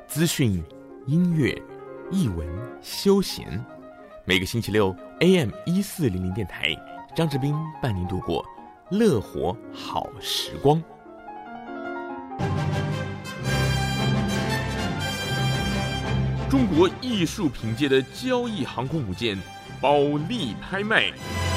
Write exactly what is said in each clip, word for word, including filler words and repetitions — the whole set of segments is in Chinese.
资讯、音乐、艺文、休闲。每个星期六 A M 一四零零电台，张志斌伴您度过乐活好时光。中国艺术品界的交易航空母舰保利拍卖。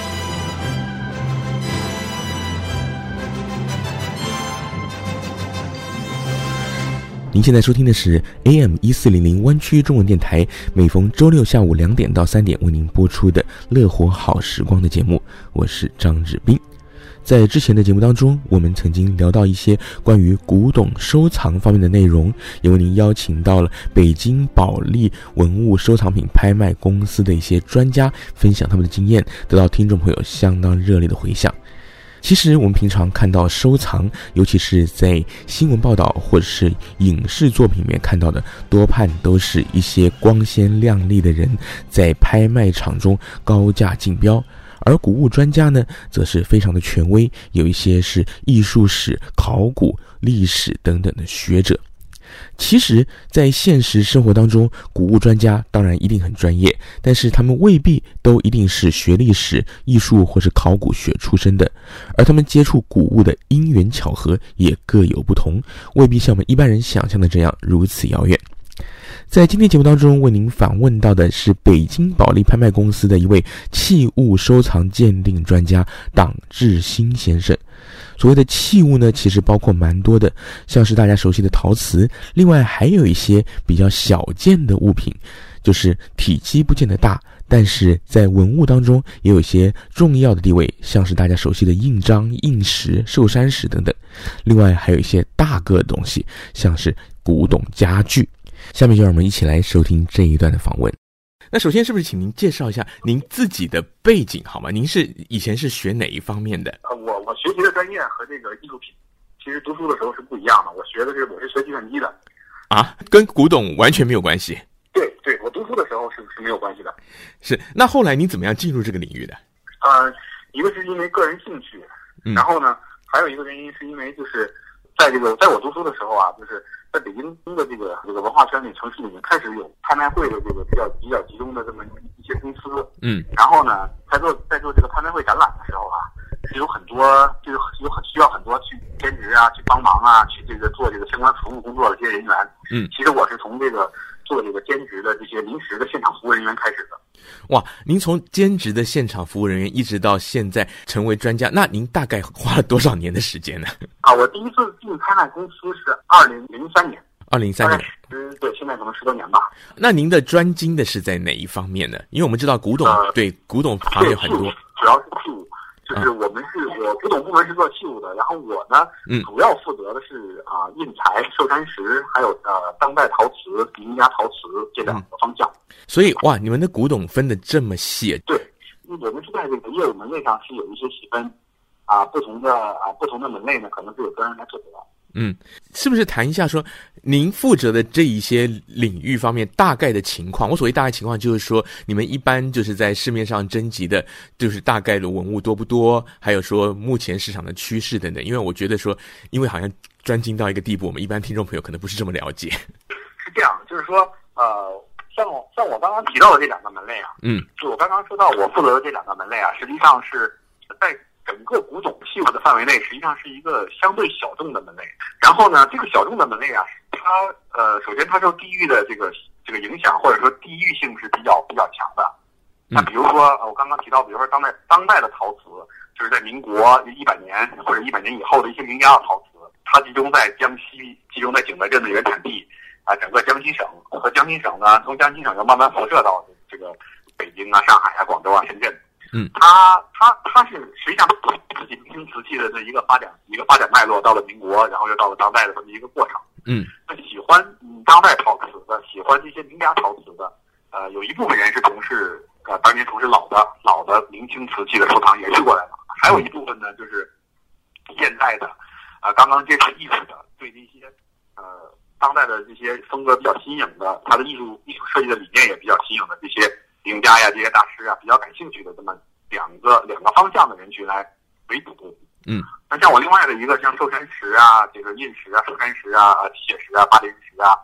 您现在收听的是 A M 一四零零湾区中文电台，每逢周六下午两点到三点为您播出的乐活好时光的节目，我是张志斌。在之前的节目当中，我们曾经聊到一些关于古董收藏方面的内容，也为您邀请到了北京保利文物收藏品拍卖公司的一些专家分享他们的经验，得到听众朋友相当热烈的回响。其实我们平常看到收藏，尤其是在新闻报道或者是影视作品里面看到的，多半都是一些光鲜亮丽的人在拍卖场中高价竞标，而古物专家呢则是非常的权威，有一些是艺术史、考古、历史等等的学者。其实在现实生活当中，古物专家当然一定很专业，但是他们未必都一定是学历史、艺术或是考古学出身的，而他们接触古物的因缘巧合也各有不同，未必像我们一般人想象的这样如此遥远。在今天节目当中为您访问到的是北京保利拍卖公司的一位器物收藏鉴定专家党志新先生。所谓的器物呢，其实包括蛮多的，像是大家熟悉的陶瓷，另外还有一些比较小件的物品，就是体积不见得大，但是在文物当中也有一些重要的地位，像是大家熟悉的印章、印石、寿山石等等。另外还有一些大个的东西，像是古董家具。下面就让我们一起来收听这一段的访问。那首先是不是请您介绍一下您自己的背景好吗？您是以前是学哪一方面的？ 呃，我我学习的专业和这个艺术品其实读书的时候是不一样的。我学的是我是学计算机的。 啊，跟古董完全没有关系。 对对，我读书的时候是是没有关系的。 是，那后来您怎么样进入这个领域的？ 呃，一个是因为个人兴趣， 嗯、 然后呢，还有一个原因是因为就是在这个在我读书的时候啊，就是在北京的这个这个文化圈里、城市里面开始有拍卖会的这个比较比较集中的这么一些公司， 嗯， 然后呢，在做在做这个拍卖会展览的时候啊，是有很多就是有很需要很多去兼职啊、去帮忙啊、去这个做这个相关服务工作的这些人员， 嗯， 其实我是从这个做这个兼职的这些临时的现场服务人员开始的。 哇，您从兼职的现场服务人员一直到现在成为专家，那您大概花了多少年的时间呢？ 啊，我第一次进拍卖公司是二零零三年。 二零零三年， 嗯，对，现在可能十多年吧。 那您的专精的是在哪一方面呢？因为我们知道古董，呃、对古董行业有很多， 主要是器物，就是我们是、嗯、我古董部门是做器物的，然后我呢，嗯，主要负责的是啊、呃、印材、寿山石，还有呃当代陶瓷、名家陶瓷这两个方向。嗯、 所以哇，你们的古董分得这么细？ 对，我们是在这个业务门类上是有一些细分，啊、呃，不同的啊、呃、不同的门类呢，可能是有专人来负责。 嗯，是不是谈一下说您负责的这一些领域方面大概的情况？我所谓大概情况就是说，你们一般就是在市面上征集的，就是大概的文物多不多，还有说目前市场的趋势等等。因为我觉得说，因为好像专精到一个地步，我们一般听众朋友可能不是这么了解。 是这样，就是说，呃，像我像我刚刚提到的这两个门类啊，嗯，就我刚刚说到我负责的这两个门类啊，实际上是在整个古董器物的范围内，实际上是一个相对小众的门类。然后呢，这个小众的门类啊，它呃，首先它受地域的这个这个影响，或者说地域性是比较比较强的。那比如说，我刚刚提到，比如说当代当代的陶瓷，就是在民国一百年或者一百年以后的一些名家的陶瓷，它集中在江西，集中在景德镇的原产地啊，整个江西省和江西省呢，从江西省又慢慢辐射到这个北京啊、上海啊、广州啊、深圳。 嗯， 它它它是实际上自己明清瓷器的这一个发展一个发展脉络，到了民国，然后又到了当代的这么一个过程。 嗯， 那喜欢嗯当代陶瓷的，喜欢这些名家陶瓷的，呃，有一部分人是从事呃当年从事老的老的明清瓷器的收藏延续过来的，还有一部分呢就是现代的，呃刚刚接触艺术的，对这些呃当代的这些风格比较新颖的，它的艺术艺术设计的理念也比较新颖的这些名家呀，这些大师啊，比较感兴趣的这么两个两个方向的人群来为主。 嗯， 那像我另外的一个像寿山石啊，这个印石啊、寿山石啊、铁石啊、巴林石啊，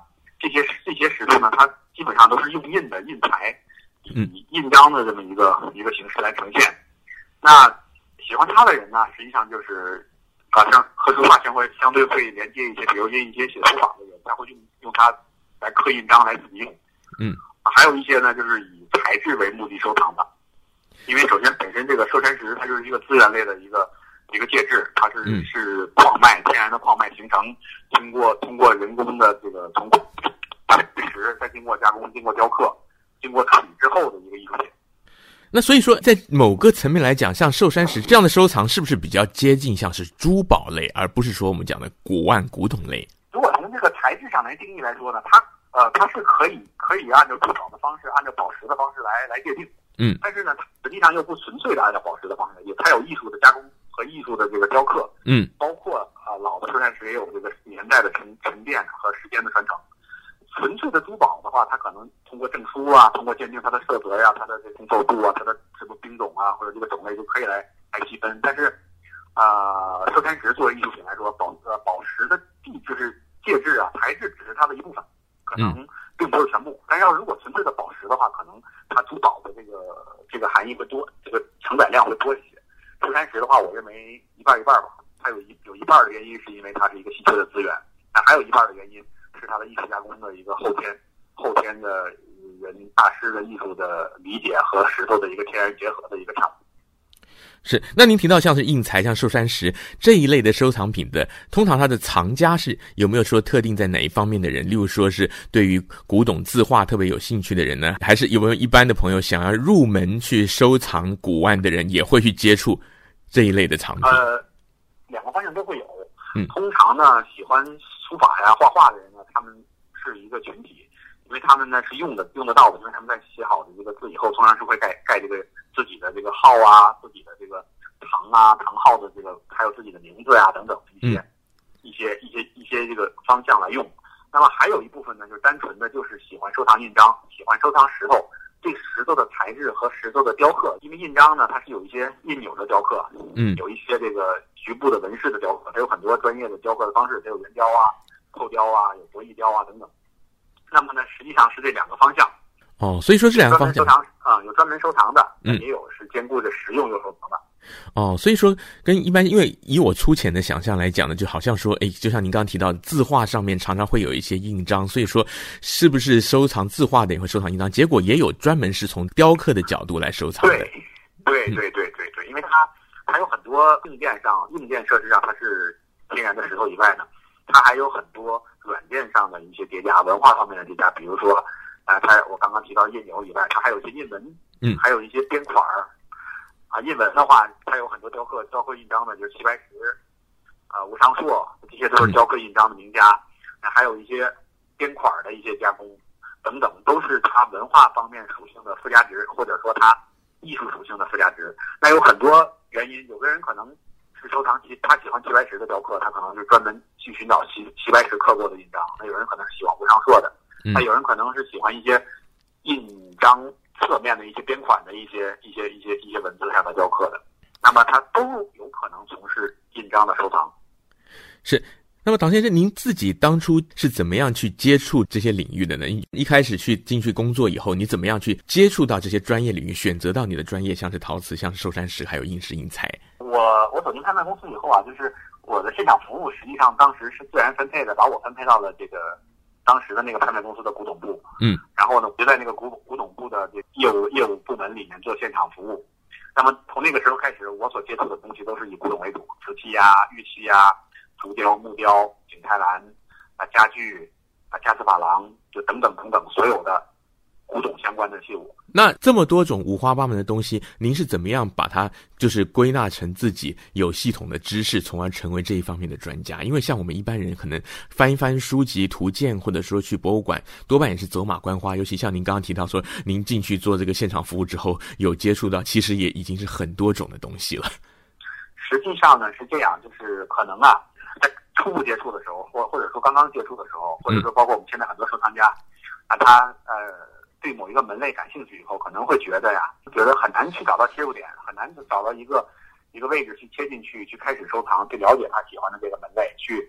这些这些石头呢，它基本上都是用印的印材，以印章的这么一个一个形式来呈现。那喜欢它的人呢，实际上就是好像和书法相会相对会连接一些，比如印一些写书法的人，他会用用它来刻印章来自己用。 嗯， 还有一些呢，就是以材质为目的收藏的，因为首先本身这个寿山石它就是一个资源类的一个一个介质，它是、嗯、是矿脉天然的矿脉形成，经过通过人工的这个从石再经过加工、经过雕刻、经过处理之后的一个艺术品。 那所以说，在某个层面来讲，像寿山石这样的收藏，是不是比较接近像是珠宝类，而不是说我们讲的古玩古董类？ 如果从这个材质上来定义来说呢，它呃它是可以可以按照珠宝的方式，按照宝石的方式来来界定。 嗯， 但是呢，它实际上又不纯粹的按照宝石的方式，也它有艺术的加工和艺术的这个雕刻。 嗯， 包括啊、呃、老的寿山石也有这个年代的沉沉淀和时间的传承。纯粹的珠宝的话，它可能通过证书啊，通过鉴定它的色泽呀、它的这种厚度啊、它的什么冰种啊，或者这个种类就可以来来细分。但是，啊、呃，寿山石作为艺术品来说，宝呃宝石的地就是介质啊、材质只是它的一部分，可能并不是全部。嗯、但是要如果纯粹的宝石的话，可能它珠宝的这个这个含义会多，这个承载量会多一些。寿山石的话，我认为一半一半吧。它有一有一半的原因是因为它是一个稀缺的资源，但还有一半的原因是它的艺术加工的一个后天后天的人大师的艺术的理解和石头的一个天然结合的一个产物。 是，那您提到像是印材、像寿山石这一类的收藏品的，通常它的藏家是有没有说特定在哪一方面的人？例如说是对于古董字画特别有兴趣的人呢，还是有没有一般的朋友想要入门去收藏古玩的人也会去接触这一类的藏品？ 呃，两个方向都会有。 嗯， 通常呢，喜欢书法呀、画画的人呢，他们是一个群体，因为他们呢是用的用得到的，因为他们在写好的这个字以后，通常是会盖盖这个自己的这个号啊、自己的这个堂啊、堂号的这个，还有自己的名字呀、啊、等等一些、嗯、一些一些一些这个方向来用。那么还有一部分呢，就是单纯的就是喜欢收藏印章，喜欢收藏石头，对石头的材质和石头的雕刻，因为印章呢它是有一些印钮的雕刻， 嗯， 有一些这个局部的纹饰的雕刻，它有很多专业的雕刻的方式，它有圆雕啊、扣雕啊、有博弈雕啊等等。那么呢，实际上是这两个方向。 哦，所以说这两个方向， 专门收藏啊、嗯，有专门收藏的，嗯，也有是兼顾着实用又收藏的。 哦，所以说跟一般，因为以我粗浅的想象来讲呢，就好像说，哎，就像您刚刚提到，字画上面常常会有一些印章，所以说是不是收藏字画的也会收藏印章？结果也有专门是从雕刻的角度来收藏的。 对，对，对，对，对，对，因为它还有很多硬件上、硬件设施上它是天然的石头以外呢，它还有很多软件上的一些叠加，文化方面的叠加，比如说，啊、呃，它我刚刚提到印钮以外，它还有一些印纹， 嗯， 还有一些边款儿。啊，印纹的话，它有很多雕刻雕刻印章的，就是齐白石、啊、呃、吴昌硕，这些都是雕刻印章的名家。那、嗯、还有一些边款的一些加工等等，都是它文化方面属性的附加值，或者说它艺术属性的附加值。那有很多原因，有的人可能是收藏齐，他喜欢齐白石的雕刻，他可能是专门去寻找齐齐白石刻过的印章。那有人可能是喜欢吴昌硕的，那有人可能是喜欢一些印章侧面的一些边款的一些一些一些一些文字上的雕刻的，那么它都有可能从事印章的收藏。 是，那么唐先生，您自己当初是怎么样去接触这些领域的呢？一开始去进去工作以后，你怎么样去接触到这些专业领域，选择到你的专业，像是陶瓷、像是寿山石，还有印石印材？ 我我走进拍卖公司以后啊，就是我的现场服务，实际上当时是自然分配的，把我分配到了这个当时的那个拍卖公司的古董部， 嗯， 然后呢，我就在那个古古董部的这业务业务部门里面做现场服务。那么从那个时候开始，我所接触的东西都是以古董为主，瓷器呀、玉器呀、竹雕、木雕、景泰蓝啊、家具啊、家私珐琅，就等等等等，所有的古董相关的器物。 那这么多种五花八门的东西，您是怎么样把它就是归纳成自己有系统的知识，从而成为这一方面的专家？因为像我们一般人可能翻一翻书籍图鉴，或者说去博物馆，多半也是走马观花。尤其像您刚刚提到说，您进去做这个现场服务之后，有接触到，其实也已经是很多种的东西了。 实际上呢是这样，就是可能啊，在初步接触的时候，或或者说刚刚接触的时候，或者说包括我们现在很多收藏家啊，他呃。对某一个门类感兴趣以后，可能会觉得呀，觉得很难去找到切入点，很难找到一个一个位置去切进去，去开始收藏，去了解他喜欢的这个门类，去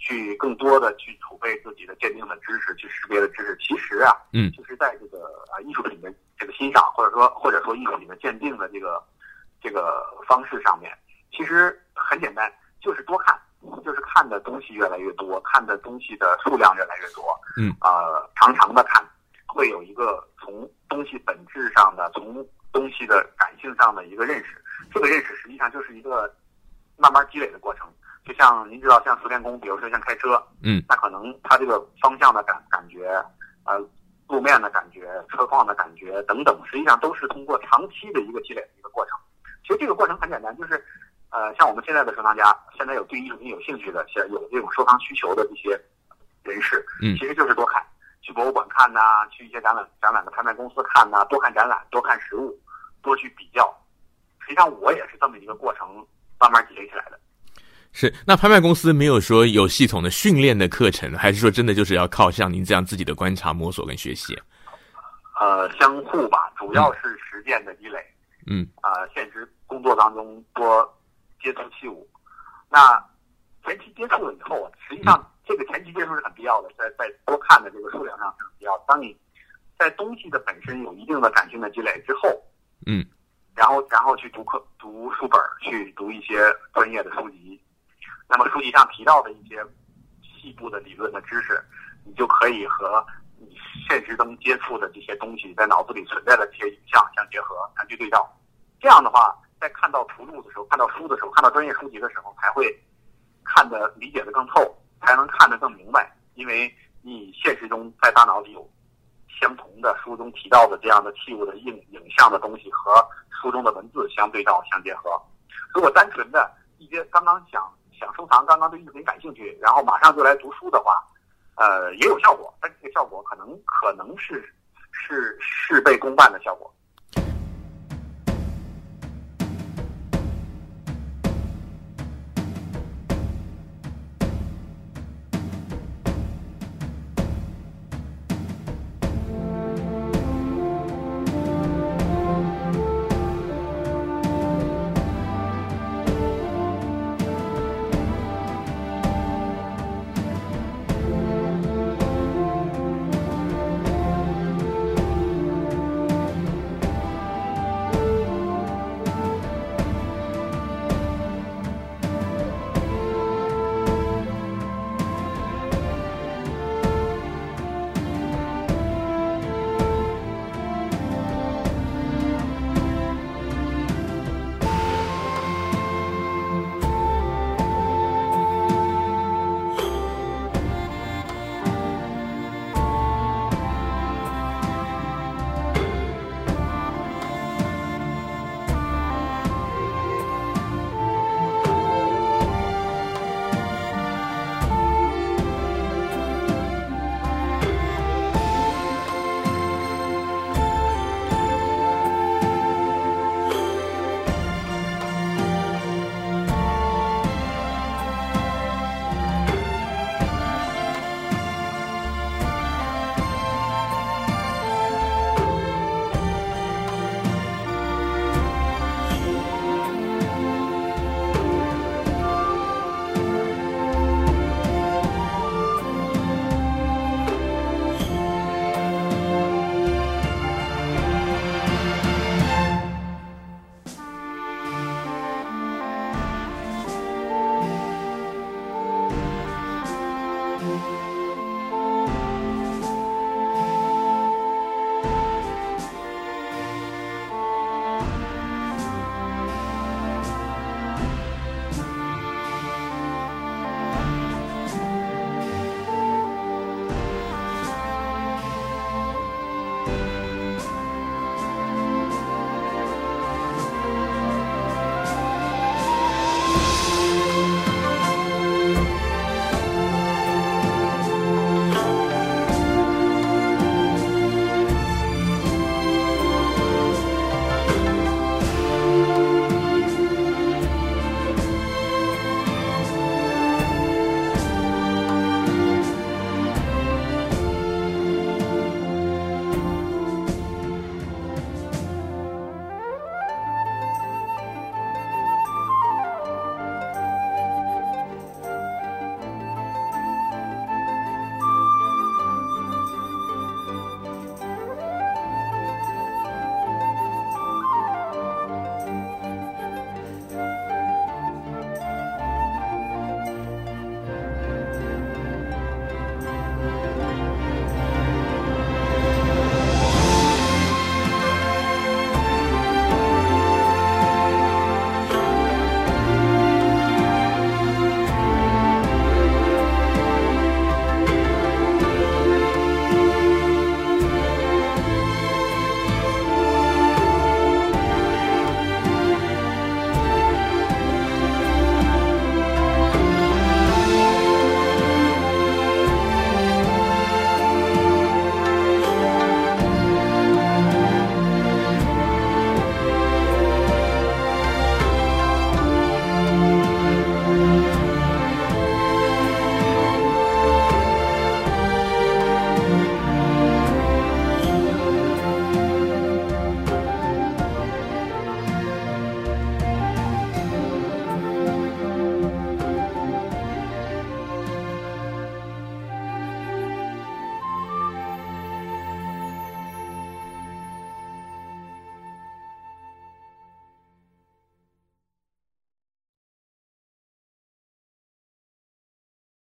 去更多的去储备自己的鉴定的知识，去识别的知识。其实啊， 嗯， 就是在这个啊艺术品的这个欣赏，或者说或者说艺术品的鉴定的这个这个方式上面，其实很简单，就是多看，就是看的东西越来越多，看的东西的数量越来越多， 嗯， 呃，常常的看，会有一个从东西本质上的，从东西的感性上的一个认识。这个认识实际上就是一个慢慢积累的过程。就像您知道，像熟练工，比如说像开车， 嗯， 那可能它这个方向的感感觉，呃，路面的感觉，车况的感觉等等，实际上都是通过长期的一个积累的一个过程。其实这个过程很简单，就是呃，像我们现在的收藏家，现在有对艺术品有兴趣的，像有这种收藏需求的这些人士， 嗯， 其实就是多看，去博物馆看呐、啊，去一些展览展览的拍卖公司看呐、啊，多看展览，多看实物，多去比较。实际上我也是这么一个过程慢慢积累起来的。 是，那拍卖公司没有说有系统的训练的课程，还是说真的就是要靠像您这样自己的观察、摸索跟学习？ 呃，相互吧，主要是实践的积累。 嗯， 啊、呃，现实工作当中多接触器物，那前期接触了以后啊，实际上这个前期接触是很必要的，在在多看的这个数量上是很必要的。当你在东西的本身有一定的感性的积累之后， 嗯， 然后然后去读课、读书本，去读一些专业的书籍。那么书籍上提到的一些细部的理论的知识，你就可以和你现实中接触的这些东西在脑子里存在的这些影像相结合，看去对照。这样的话，在看到图录的时候，看到书的时候，看到专业书籍的时候，才会看得理解得更透，才能看得更明白。因为你现实中在大脑里有相同的书中提到的这样的器物的影影像的东西和书中的文字相对照相结合。如果单纯的一些刚刚想想收藏，刚刚对艺术品感兴趣，然后马上就来读书的话，呃，也有效果，但这个效果可能可能是是事倍功半的效果。